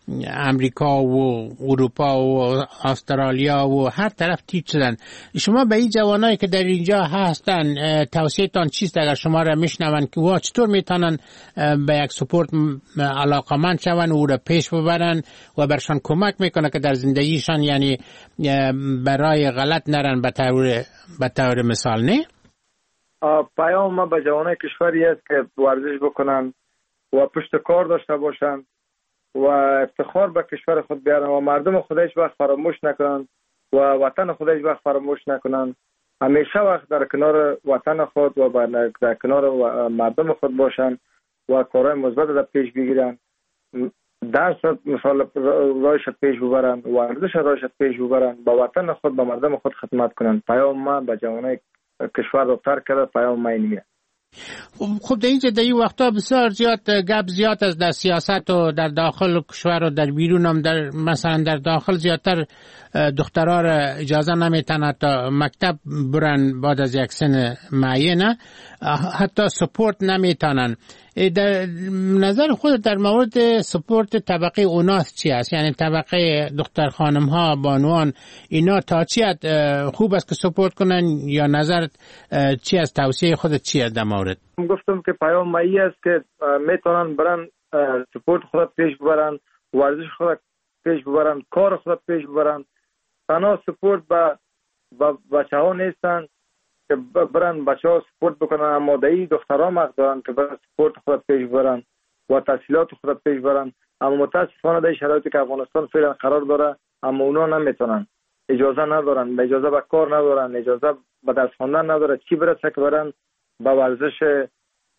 S10: امریکا و اروپا و استرالیا و هر طرف تیج شدن. شما به این جوانایی که در اینجا هستن توصیه تان چیست اگر شما را میشنون که وا چطور میتونن به یک سپورت علاقمند شون و او را پیش ببرن و برشان کمک میکنه که در زندگیشان یعنی برای غلط نرن به طور مثال؟ نه
S11: پیام ما به جوانای کشوری است که ورزش بکنن و پشت کار داشته باشن و افتخار به کشور خود بیارن و مردم خود هیچ وقت فراموش نکنن و وطن خود هیچ وقت فراموش نکنن. همیشه وقت در کنار وطن خود و در کنار مردم خود باشن و کارهای مثبت را پیش بگیرن. درس مثال رایش پیش ببرن، ورزش رایش پیش ببرن، با وطن خود با مردم خود خدمت کنن. پیام ما به جوانای کشور رو ترک کرده. پیام ما اینه.
S10: خب در اینجا در این وقتا بسیار زیاد گپ زیاد از در سیاست و در داخل کشور و در بیرون هم مثلا در داخل زیادتر دخترها را اجازه نمیتن تا مکتب برن بعد از یک سن معینه، حتی سپورت نمیتونن. در نظر خود در مورد سپورت طبقه اوناس چی است؟ یعنی طبقه دختر خانم ها بانوان اینا تا چی خوب است که سپورت کنن یا نظر چی است؟ توصیه خودت چی است در مورد؟
S11: گفتم که پیام مایی است که میتونن برن سپورت خود پیش ببرن، ورزش خود پیش ببرن، کار خود پیش ببرن. تنها سپورت با بچه ها نیستن که برن بچه ها سپورت بکنن، اما دایی دخترها مقدارن دارن که برن سپورت خود پیش ببرن و تحصیلات خود پیش ببرن. اما متاسفانه در شرایطی که افغانستان فعلا قرار داره اما اونا نمیتونن، اجازه ندارن، اجازه به کار ندارن، اجازه به درس خواندن نداره، چی برسه که برن با ورزش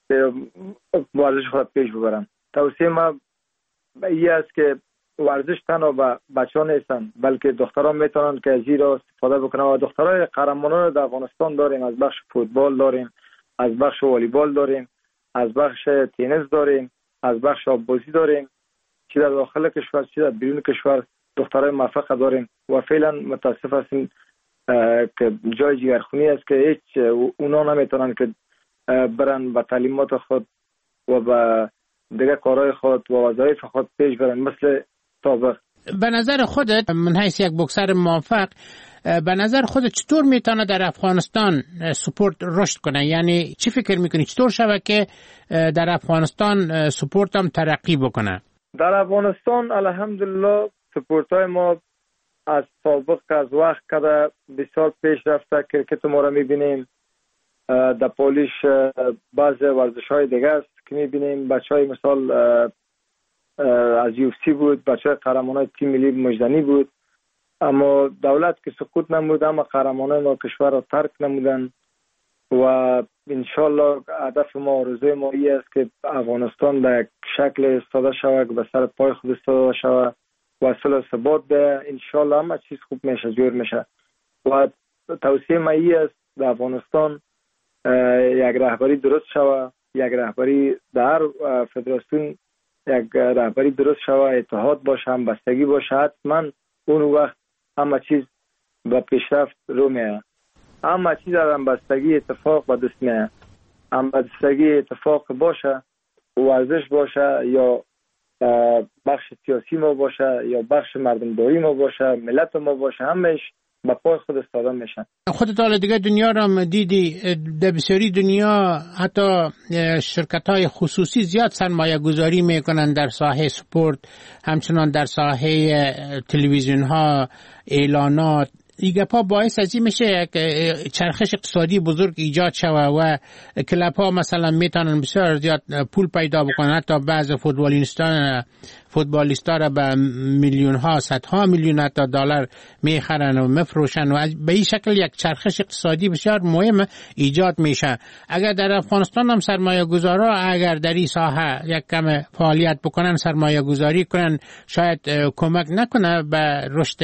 S11: خود پیش ببرن. توصیه ما این است که ورزش تنها به بچه ها نیستن بلکه دخترها میتونن که از این را استفاده بکنن و دخترای قهرمانان در افغانستان داریم. از بخش فوتبال داریم، از بخش والیبال داریم، از بخش تنیس داریم، از بخش آببازی داریم، چی در داخل کشور چی در بیرون کشور دخترای موفق داریم و فعلا متاسف هستیم که جای جگرخونی است که هیچ اونا نمیتونن که برن به تعلیمات خود و به دیگه کارهای خود و وظایف خود پیش برن مثل سابق.
S10: به نظر خودت من حیث یک بوکسر موفق به نظر خودت چطور میتونه در افغانستان سپورت رشد کنه؟ یعنی چی فکر میکنی چطور شود که در افغانستان سپورت هم ترقی بکنه؟
S11: در افغانستان الحمدلله سپورت های ما از سابق از وقت کده بسیار پیش رفته. کرکت ما را میبینیم، در پولیش بعض ورزش های دیگه است که میبینیم. بچه های مثال از UFC بود، بچه های قهرمان های تیم ملی مجدنی بود، اما دولت که سکوت نمود اما قهرمانان ما کشور را ترک نمودن و انشالله هدف ما و آرزوی ما این است که افغانستان به یک شکل استاده شود، به سر پای خود استاده شود و صلح و ثبات ده. انشالله همه چیز خوب میشه، جور میشه و توصیه ما این است در افغانستان یک رهبری درست شود، یک رهبری در فدراسیون یک رهبری درست شود، اتحاد باشه، همبستگی باشه. حتما اون وقت همه چیز به پیشرفت رو میه. همه چیز در همبستگی اتفاق به دست میه. همبستگی اتفاق باشه، ورزش باشه یا بخش سیاسی ما باشه یا بخش مردمداری ما باشه، ملت ما باشه، همش با پای خود استفاده میشن.
S10: خودت حالا دیگه دنیا رو دیدی، در بسیاری دنیا حتی شرکت های خصوصی زیاد سرمایه گذاری میکنن در ساحه سپورت، همچنان در ساحه تلویزیون ها، اعلانات. این گپا باعث از این میشه که چرخش اقتصادی بزرگ ایجاد شود و کلب ها مثلا میتونن بسیار زیاد پول پیدا بکنن. حتی بعض فوتبالیستا را به میلیون ها، صدها میلیون حتی دلار میخرن و مفروشن و به این شکل یک چرخش اقتصادی بسیار مهم ایجاد میشه. اگر در افغانستان هم سرمایه گذارا اگر در این ساحه یک کم فعالیت بکنن، سرمایه گذاری کنن، شاید کمک نکنه به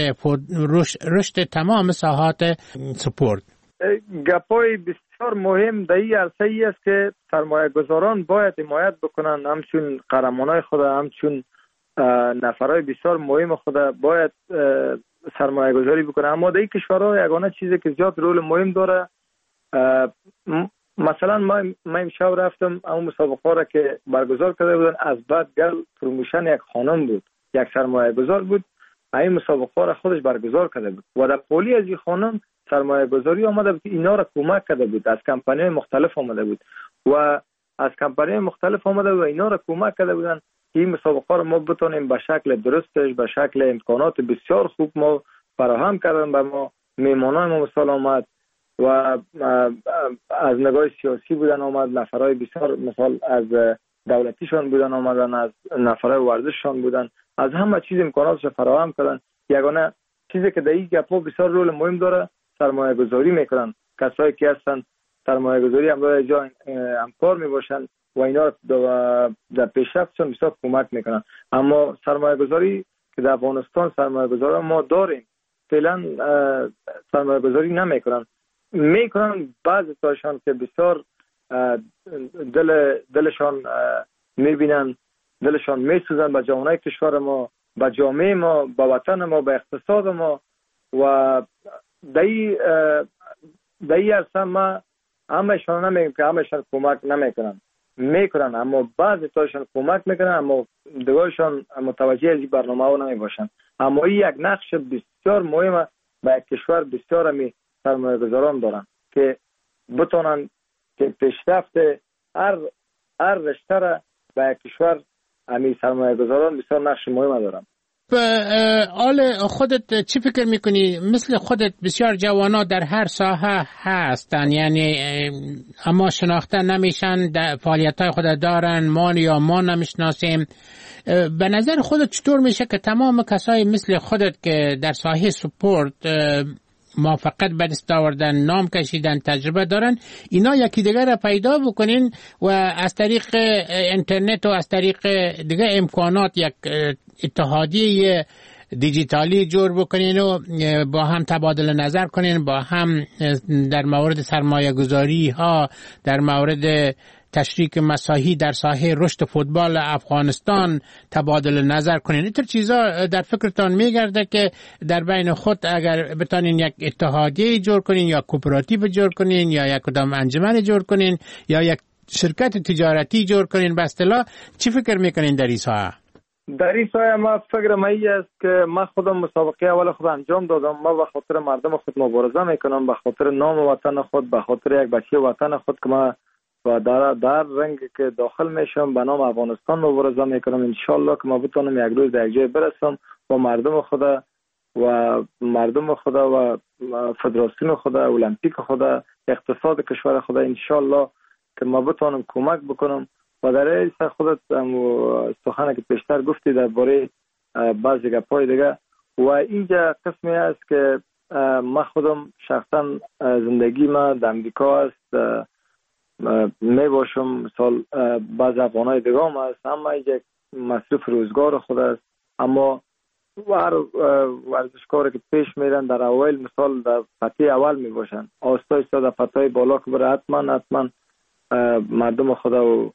S10: رشد تمام ساحات سپورت.
S11: گپای بسیار مهم در این عرصه ای است که سرمایه گذاران باید حمایت بکنن، همچون قهرمانای خود، همچون نفرای بسیار مهم خود باید سرمایه گذاری بکنن. اما در این کشورها یگانه چیزی که زیاد رول مهم داره، مثلا ما امشب رفتم اون مسابقه را که برگزار کرده بودن، از بعد گل پروموشن یک خانم بود یک سرمایه گذار بود، این مسابقه را خودش برگزار کرده بود و در پولی از این خانم سرمایه گذاری آمده بود که اینا را کمک کرده بود، از کمپانی مختلف آمده بود و از کمپانی مختلف آمده و اینا را کمک کرده بودن که این مسابقه را ما بتونیم به شکل درستش، به شکل امکانات بسیار خوب ما فراهم کردن به ما. میمانای ما مثال آمد و از نگاه سیاسی بودن آمد، نفرای بسیار مثال از دولتیشان بودن آمدن، از نفرای ورزششان بودن، از همه چیز امکاناتش فراهم کردن. یگانه چیزی که در این گپا بسیار رول مهم داره سرمایه گذاری میکنن، کسایی که هستن سرمایه گذاری هم جا همکار میباشن و اینا در پیشرفتشون بسیار کمک میکنن. اما سرمایه گذاری که در افغانستان سرمایه گذاری ما داریم فعلا سرمایه گذاری نمیکنن، میکنن بعضی تاشان که بسیار دلشان میبینن، دلشان میسوزن به جامعه کشور ما، به جامعه ما، به وطن ما، به اقتصاد ما و دایی اصلا ما همهشان نمیگم که همهشان کمک نمیکنن، میکنن اما بعضی تاشان کمک میکنن اما دیگرشان متوجه از این برنامه ها نمیباشن. اما این یک نقش بسیار مهمه به کشور بسیار همی سرمایه گذاران دارن که بتونن که پیشرفت هر رشته را به کشور همی سرمایه گذاران بسیار نقش مهمه دارن.
S10: آل خودت چی فکر میکنی؟ مثل خودت بسیار جوانا در هر ساحه هستن، یعنی اما شناخته نمیشن، فعالیت های خود دارن، ما نمیشناسیم. به نظر خودت چطور میشه که تمام کسای مثل خودت که در ساحه سپورت موفقیت به دست آوردن، نام کشیدن، تجربه دارن، اینا یکی دیگر را پیدا بکنین و از طریق اینترنت و از طریق دیگه امکانات یک اتحادیه دیجیتالی جور بکنین و با هم تبادل نظر کنین، با هم در مورد سرمایه گذاری ها، در مورد تشریک مساحی در ساحه رشد فوتبال افغانستان تبادل نظر کنین. اینطور چیزا در فکرتان میگرده که در بین خود اگر بتانین یک اتحادیه جور کنین یا کوپراتیو جور کنین یا یک کدام انجمن جور کنین یا یک شرکت تجارتی جور کنین، به اصطلاح چی فکر میکنین در این ساحه؟
S11: در این ساحه ما فکر ما این است که من خودم مسابقه اول خود انجام دادم. ما به خاطر مردم خود مبارزه میکنم، به خاطر نام وطن خود، به خاطر یک بچه وطن خود که ما و در رنگ که داخل میشم به نام افغانستان مبارزه میکنم. انشالله که ما بتونم یک روز در یک جای برسم و مردم خدا و فدراسیون خدا، المپیک خدا، اقتصاد کشور خدا، انشالله که ما بتونم کمک بکنم. و در این خودت سخنه که پیشتر گفتی درباره بعضی گپای دیگه و اینجا قسمی است که ما خودم شخصا زندگی ما در امریکا است، می باشم مثال بعض افغانای دیگه هم هست، اما اینجا مصرف روزگار خود است. اما ورزشکاری که پیش میرن در اول مثال در پته اول می باشن، آستا ایستا در پته بالا که بره حتما مردم خدا و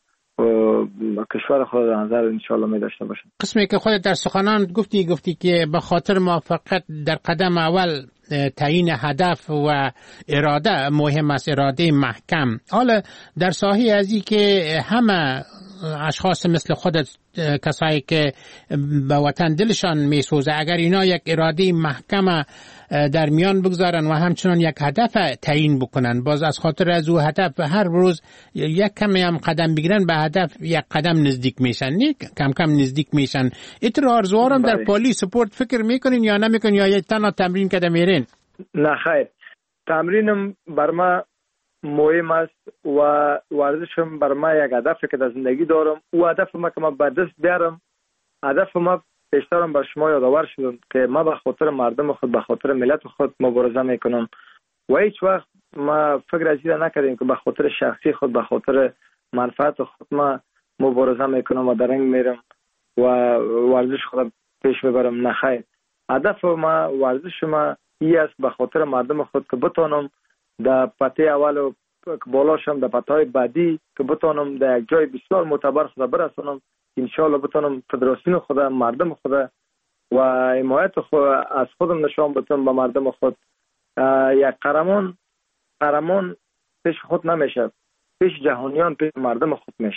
S11: کشور خود در نظر انشاءالله می داشته باشن.
S10: قسمی که خودت در سخنان گفتی که به خاطر موفقیت در قدم اول تعیین هدف و اراده مهم است، اراده محکم. حالا در ساحه ازی که همه اشخاص مثل خودت، کسایی که به وطن دلشان میسوزه، اگر اینا یک اراده محکم در میان بگذارن و همچنان یک هدف تعیین بکنن، باز از خاطر از او هدف هر روز یک کمی هم قدم بگیرن به هدف یک قدم نزدیک میشن، کم کم نزدیک میشن. ایتر آرزوارم در پالی سپورت فکر میکنین یا نمیکنین یا یک تنها تمرین کده میرین؟
S11: نه خیر، تمرینم بر ما مهم است و ورزشم بر ما یک هدفی که در زندگی دارم. او هدف ما که ما به دست بیارم، هدف ما پیشترم بر شما یادآور شدم که ما به خاطر مردم خود، به خاطر ملت خود مبارزه میکنم و هیچ وقت ما فکر از این نکردیم که به خاطر شخصی خود، به خاطر منفعت خود ما مبارزه میکنم و درنگ میرم و ورزش خود پیش ببرم. نه خیر، هدف ما، ورزش ما این است به خاطر مردم خود که بتونم در پته اول و بالاشم در پته های بعدی که بتونم در یک جای بسیار معتبر خود برسونم. انشاءالله بتونم فدراسیون خود، مردم خود و حمایت خود از خودم نشان بدم به مردم خود. یک قهرمان پیش خود نمیشه، پیش جهانیان، پیش مردم خود میشه.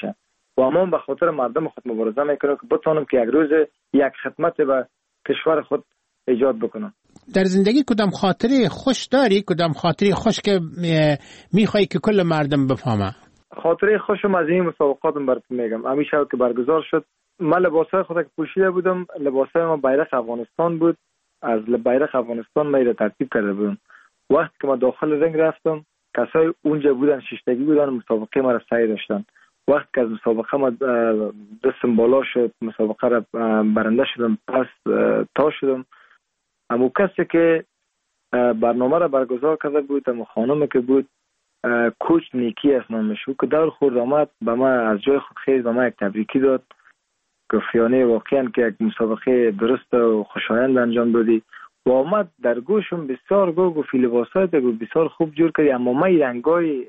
S11: و ما به خاطر مردم خود مبارزه میکنیم که بتونیم که یک روز یک خدمت به کشور خود ایجاد بکنم.
S10: در زندگی کدام خاطره خوش داری؟ کدام خاطره خوش که میخوای که کل مردم بفهمه؟
S11: خاطره خوشم از این مسابقاتم براتون میگم. همیشه که برگزار شد من لباسای خود که پوشیده بودم، لباسای من بیرق افغانستان بود. از بیرق افغانستان من را ترتیب کرده بودم. وقتی که من داخل رنگ رفتم کسای اونجا بودن، شیشتگی بودن، مسابقه ما را سعی داشتن. وقتی که از مسابقه ما دستم بالا شد، مسابقه را برنده شدم، پس تا شدم، اما کسی که برنامه را برگزار کرده بود، اما خانم که بود، کوچ نیکی از نامش بود، که دور خورد آمد به من از جای خود خیز به من یک تبریکی داد، گفت یعنی واقعا که یک مسابقه درست و خوشایند انجام دادی. و آمد در گوشم بسیار گفت لباسات بسیار خوب جور کردی، اما من رنگای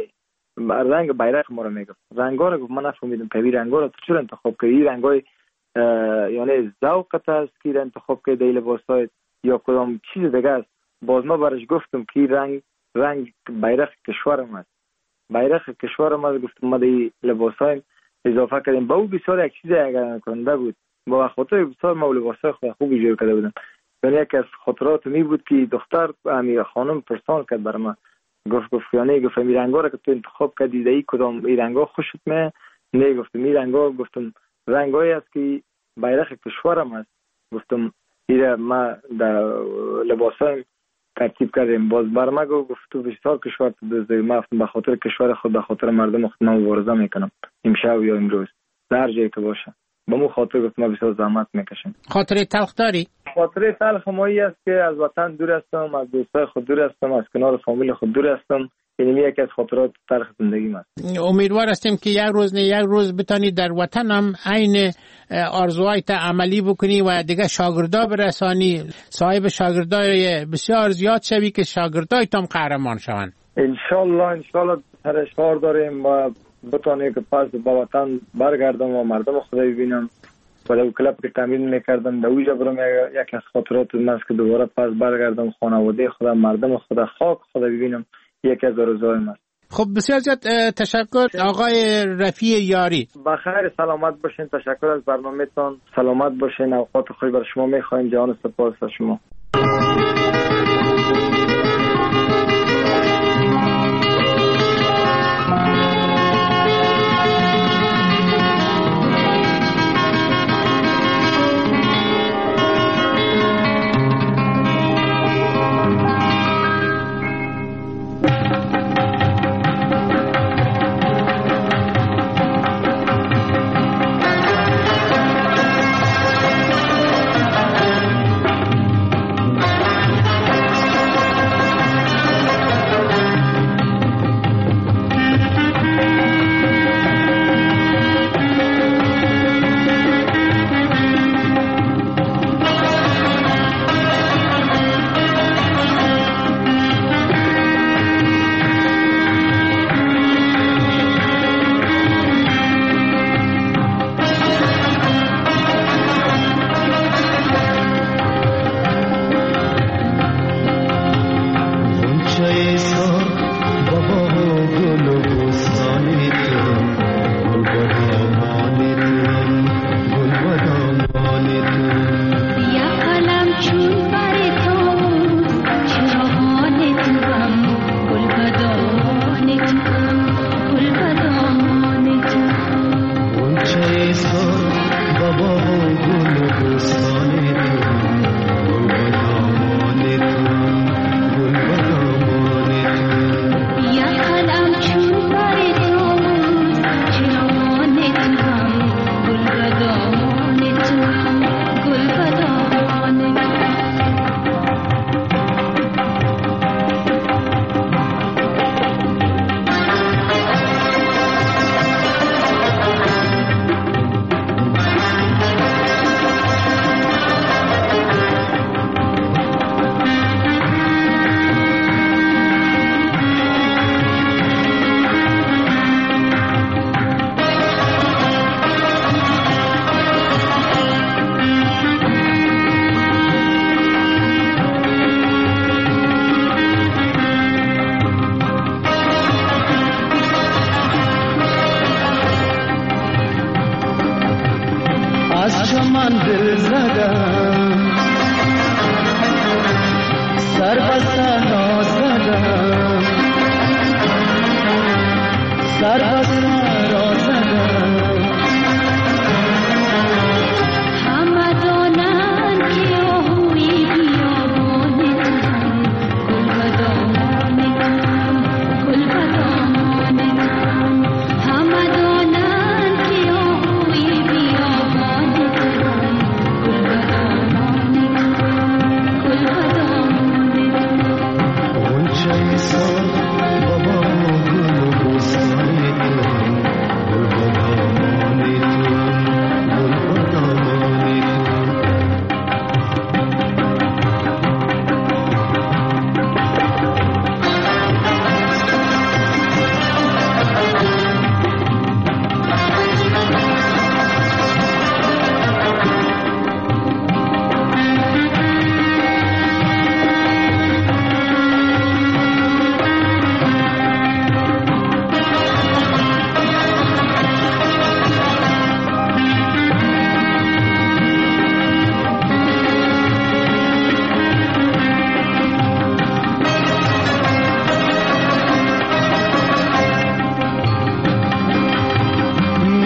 S11: رنگ بیرق ما رو میگفت، رنگا رو گفت من نفهمیدم که این رنگا رو تو چرا انتخاب کردی؟ این رنگای یعنی ذوقت است که انتخاب کردی لباسات یا کدام چیز دیگه است؟ باز ما برش گفتم که رنگ بیرق کشورم است، بیرق کشورم است. گفتم ما دی لباسای اضافه کردیم. با او بسیار یک چیز اگر کننده بود، با خاطر بسیار ما لباسای خوبی جور کرده بودم. یعنی یک از خاطرات می بود که دختر امیر خانم پرسان کرد بر من، گفت یعنی گفت این رنگا رو که تو انتخاب کردی دی کدام این رنگا خوشت میاد؟ نه گفتم این رنگا، گفتم رنگایی است که بیرق کشورم است. گفتم این ما در لباسای ترتیب کردیم. باز بر ما گفت تو بسیار کشور تو دزدی. ما به خاطر کشور خود، به خاطر مردم خود مبارزه میکنم، امشب یا امروز در جایی که باشه. با مو خاطر گفت ما بسیار زحمت میکشیم.
S10: خاطره تلخ داری؟
S11: خاطره تلخ مایی است که از وطن دور هستم، از دوستای خود دور هستم، از کنار فامیل خود دور هستم. این یکی از خاطرات تلخ زندگیم است.
S10: امیدوار هستیم که یک روز بتانی در وطن هم عین آرزوهایت عملی بکنی و دیگه شاگردا برسانی، صاحب شاگردای بسیار زیاد شوی که شاگردایت هم قهرمان شوند.
S11: ان شاء الله سرشار داریم و بتونیم که پس به وطن برگردم و مردم خود ببینم. ولی کلاب که تمرین میکردم در اوجا برم یک از خاطرات من است که دوباره پس برگردم خانواده خودم، مردم خودم، خاک خودم ببینم. یکی از آرزوهایم است.
S10: خب بسیار زیاد تشکر آقای رفیع یاری.
S11: بخیر سلامت باشین. تشکر از برنامه‌تان. سلامت باشین. اوقات خوبی بر شما می‌خوایم. جان سپاس از شما.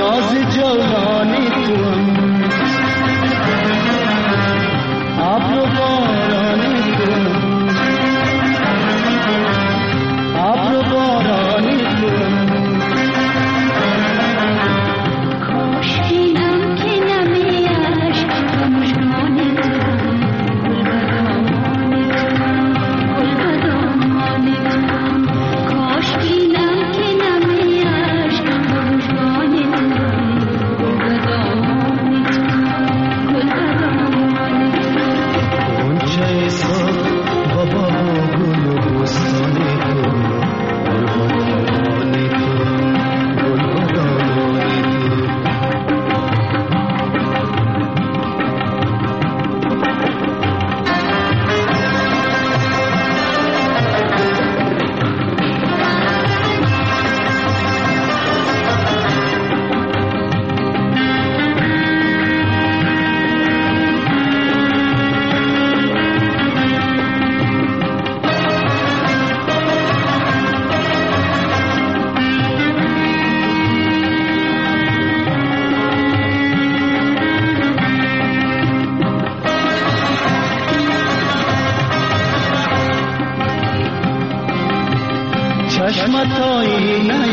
S12: ناز جولانی توام ابر و بارانی توام ابر و بارانی توام
S13: کاش اینم که نمیاش مشکانی توام گل بدامانی توام کاش اینم که نمیاش مشکانی توام گل بدامانی توام گل بدامانی توام
S12: اونچه سال بابا گل و بستانی توام چشمت آینه